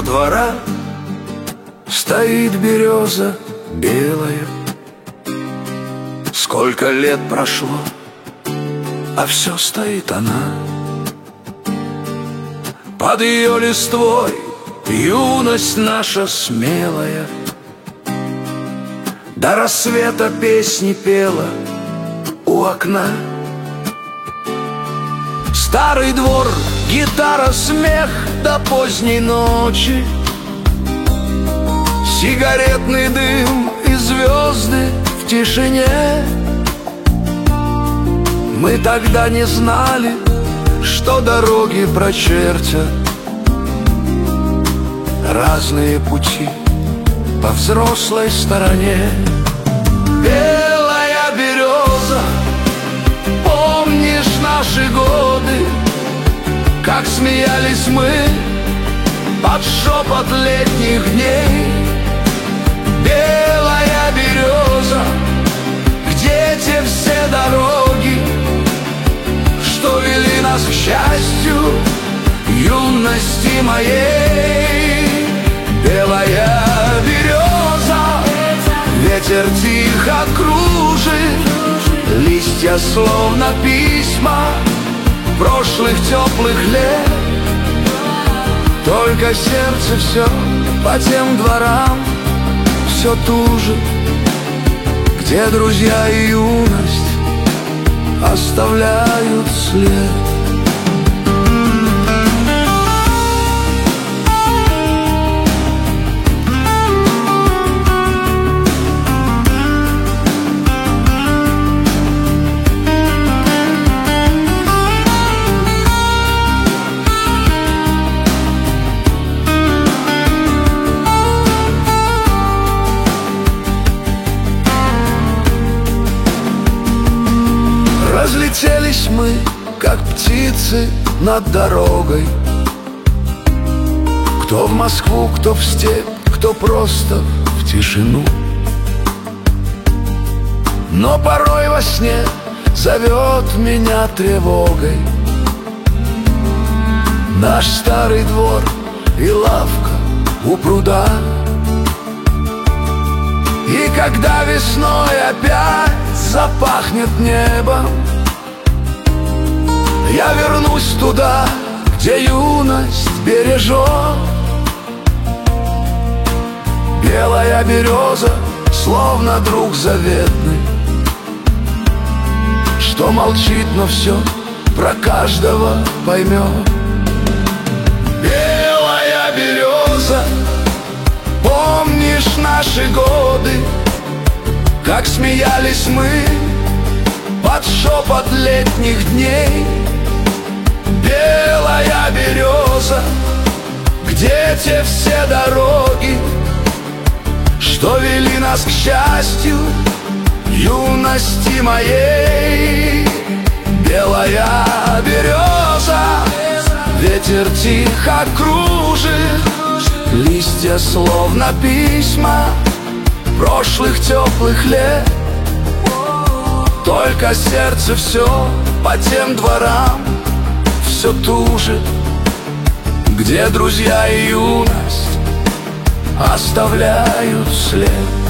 двора стоит береза белая. Сколько лет прошло, а все стоит она. Под ее листвой юность наша смелая до рассвета песни пела у окна. Старый двор, гитара, смех до поздней ночи, сигаретный дым и звезды в тишине. Мы тогда не знали, что дороги прочертят разные пути по взрослой стороне. Белая береза, помнишь наши годы, как смеялись мы под шепот летних дней? Белая береза, где те все дороги, что вели нас к счастью юности моей? Белая береза, ветер тихо кружит, листья словно письма прошлых теплых лет. Только сердце все по тем дворам все тужит, где друзья и юность оставляют след. Разлетелись мы, как птицы над дорогой, кто в Москву, кто в степь, кто просто в тишину. Но порой во сне зовет меня тревогой наш старый двор и лавка у пруда. И когда весной опять запахнет небом, я вернусь туда, где юность бережет. Белая береза, словно друг заветный, что молчит, но все про каждого поймет. Белая береза, помнишь наши годы, как смеялись мы под шепот летних дней? Белая береза, где те все дороги, что вели нас к счастью юности моей? Белая береза, ветер тихо кружит, листья словно письма прошлых теплых лет. Только сердце все по тем дворам все тужит, где друзья и юность оставляют след.